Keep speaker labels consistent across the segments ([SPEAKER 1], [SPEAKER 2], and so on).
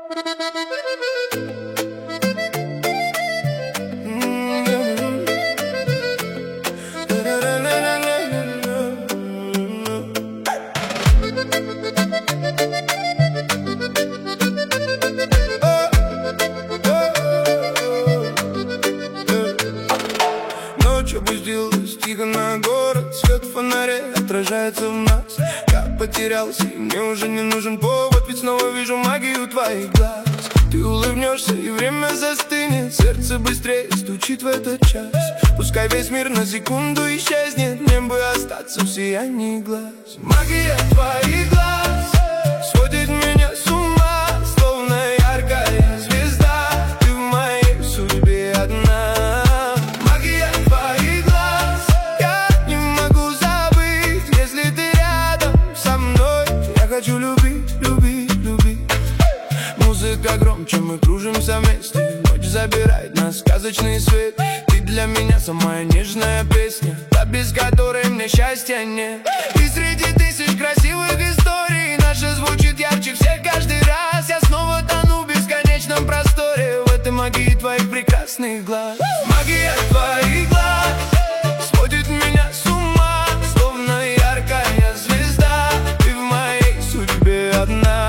[SPEAKER 1] Ночь опустилась тихо на город, свет в фонаре отражается в нас. Я потерялся, и мне уже не нужен повод, ведь снова вижу магию твоих глаз. Ты улыбнешься, и время застынет, сердце быстрее стучит в этот час. Пускай весь мир на секунду исчезнет, мне бы остаться в сиянии глаз. Магия твоих глаз сводит меня с ума, словно яркая звезда. Ты в моей судьбе одна. Магия твоих глаз, я не могу забыть, если ты рядом со мной. Я хочу любить, любить, любить. Музыка громче, мы кружимся вместе. Ночь забирает нас в сказочный свет. Ты для меня самая нежная песня, та, без которой мне счастья нет. И среди тысяч красивых историй наша звучит ярче всех каждый раз. Я снова тону в бесконечном просторе, в этой магии твоих прекрасных глаз. Магия твоих глаз сводит меня с ума, словно яркая звезда. Ты в моей судьбе одна.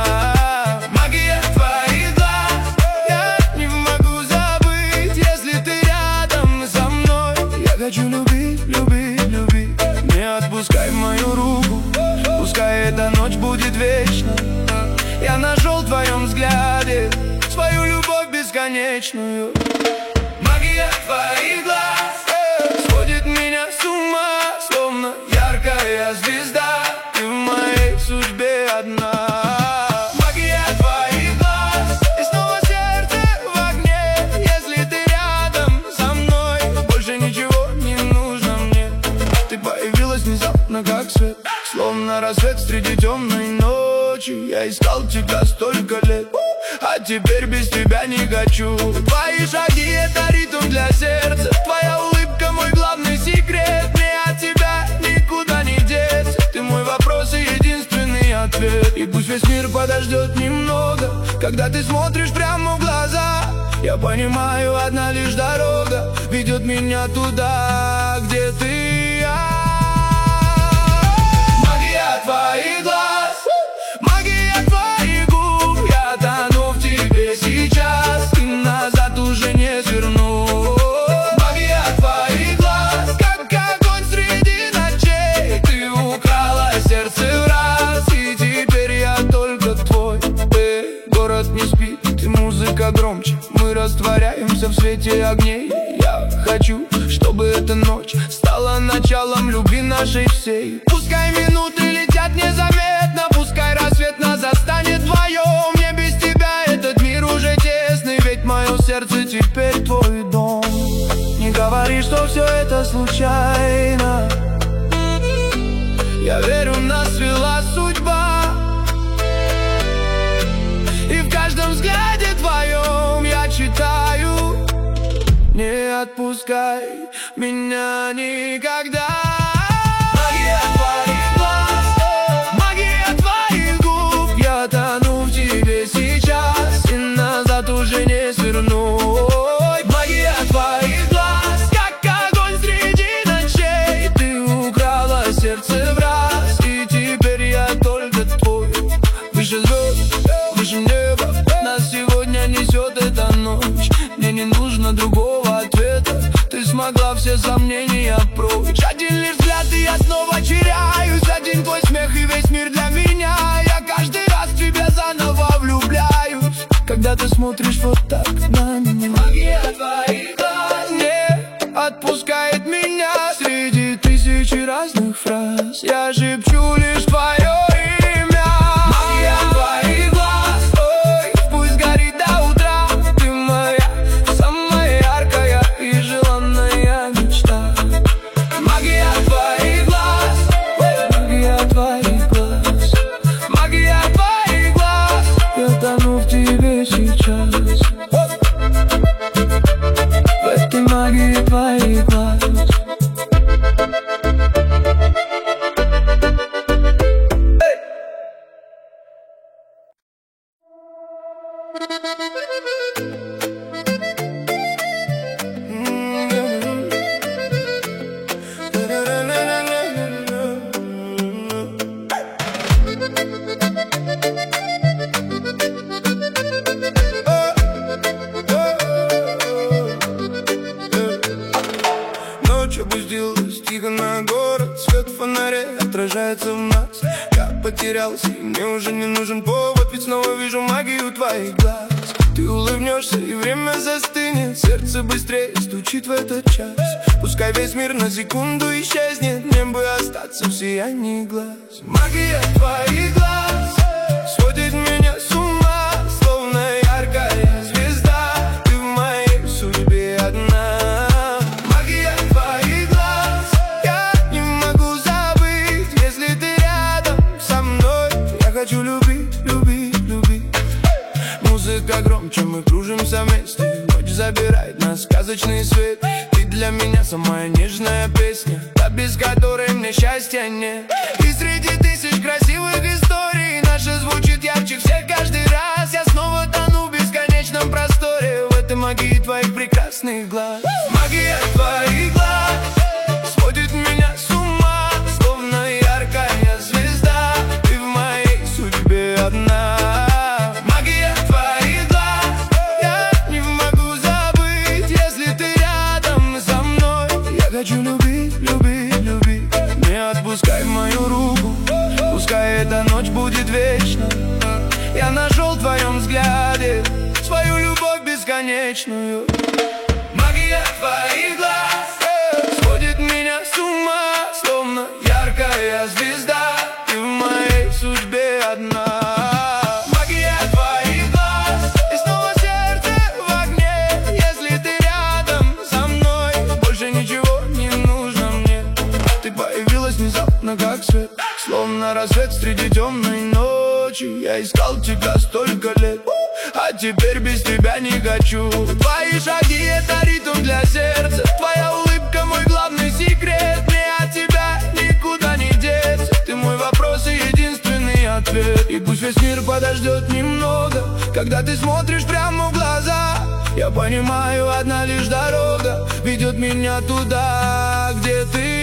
[SPEAKER 1] Хочу любить, любить, любить. Не отпускай мою руку, пускай эта ночь будет вечна. Я нашел в твоем взгляде свою любовь бесконечную. Магия твоих глаз сводит меня с ума, словно яркая звезда. Ты в моей судьбе одна. Как свет, словно рассвет среди темной ночи. Я искал тебя столько лет, а теперь без тебя не хочу. Твои шаги — это ритм для сердца, твоя улыбка — мой главный секрет. Мне от тебя никуда не деться, ты мой вопрос и единственный ответ. И пусть весь мир подождет немного, когда ты смотришь прямо в глаза, я понимаю, одна лишь дорога ведет меня туда, где ты. Твоих глаз, магия твоих губ, я тону в тебе сейчас, и назад уже не сверну. Магия твоих глаз, как огонь среди ночей, ты украла сердце в раз, и теперь я только твой. Город не спит, и музыка громче, мы растворяемся в свете огней. Я хочу, чтобы эта ночь стала началом любви нашей всей. Пускай минуты летят незаметно, пускай рассвет нас застанет вдвоем. Мне без тебя этот мир уже тесный, ведь мое сердце теперь твой дом. Не говори, что все это случайно, я верю, нас свела судьба. И в каждом взгляде твоем я читаю: не отпускай меня никогда. Магия твоих глаз, магия твоих губ, я тону в тебе сейчас, и назад уже не сверну. Магия твоих глаз, как огонь среди ночей, ты украла сердце в раз, и теперь я только твой. Выше звезд, выше неба, нас сегодня несет эта ночь. Мне не нужно другого ответа, ты смогла все сомнения прочь. Один лишь взгляд, и я снова теряюсь. Один твой смех, и весь мир для меня. Я каждый раз в тебя заново влюбляюсь, когда ты смотришь вот так на меня. Магия твоих глаз не отпускает меня. Среди тысячи разных фраз я шепчу лишь твое имя. Магия твоих глаз, ой, пусть горит до утра. Ты моя самая яркая и желанная мечта. Магия твоих глаз, магия твоих глаз, магия твоих глаз, я тону в тебе сейчас. Ночь опустилась тихо на город, свет фонарей отражается в нас. Я потерялся, и мне уже не нужен повод, ведь снова вижу магию твоих глаз. Ты улыбнешься, и время застынет, сердце быстрее стучит в этот час. Пускай весь мир на секунду исчезнет, мне бы остаться в сиянии глаз. Магия твоих глаз сводит меня с ума, словно яркая звезда. Ты в моей судьбе одна. Магия твоих глаз, я не могу забыть, если ты рядом со мной. Я хочу любить, любить, любить. Музыка громче, мы кружимся вместе. Ночь забирает нас в сказочный свет. Ты для меня самая нежная песня, та, без которой мне счастья нет. И среди тысяч красивых историй наша звучит ярче всех каждый раз. Я снова тону в бесконечном просторе, в этой магии твоих прекрасных глаз. Магия твоих глаз сводит меня с ума, словно яркая звезда. Ты в моей судьбе одна. Хочу любить, любить, любить. Не отпускай мою руку, пускай эта ночь будет вечна. Я нашел в твоем взгляде свою любовь бесконечную. Магия твоих глаз сводит меня с ума, словно яркая звезда. Ты в моей судьбе одна. Как свет, словно рассвет среди темной ночи. Я искал тебя столько лет, а теперь без тебя не хочу. Твои шаги — это ритм для сердца, твоя улыбка — мой главный секрет. Мне от тебя никуда не деться, ты мой вопрос и единственный ответ. И пусть весь мир подождет немного, когда ты смотришь прямо в глаза, я понимаю, одна лишь дорога ведет меня туда, где ты.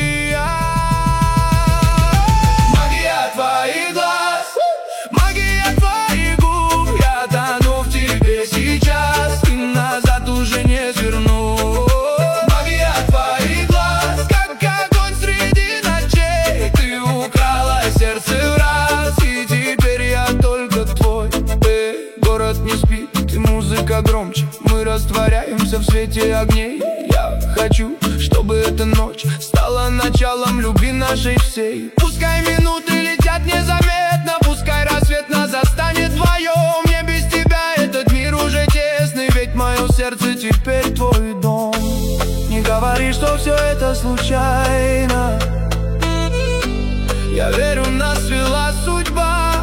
[SPEAKER 1] Твоих глаз, магия твоих губ, я тону в тебе сейчас, и назад уже не сверну. Магия твоих глаз, как огонь среди ночей, ты украла сердце в раз, и теперь я только твой. Город не спит, и музыка громче, мы растворяемся в свете огней. Я хочу, чтобы эта ночь стала началом любви нашей всей. Пускай минуты летят незаметно, пускай рассвет нас застанет вдвоем. Мне без тебя этот мир уже тесный, ведь мое сердце теперь твой дом. Не говори, что все это случайно, я верю, нас свела судьба.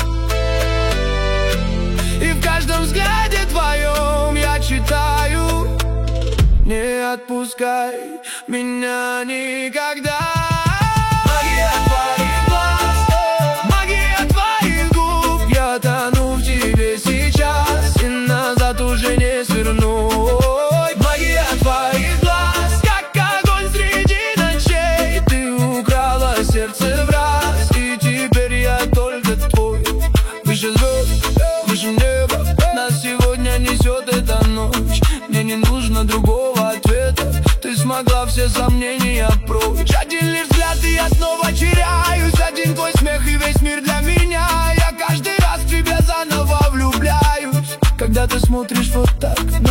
[SPEAKER 1] И в каждом взгляде твоем я читаю: не отпускай меня никогда. Магия твоих глаз, магия твоих губ, я тону в тебе сейчас, и назад уже не сверну. Магия твоих глаз, как огонь среди ночей, ты украла сердце в раз, и теперь я только твой. Выше звезд, выше неба, нас сегодня несет эта ночь. Мне не нужно другого ответа, ты смогла все сомнения прочь. Один лишь взгляд, и я снова теряюсь. Один твой смех, и весь мир для меня. Я каждый раз в тебя заново влюбляюсь, когда ты смотришь вот так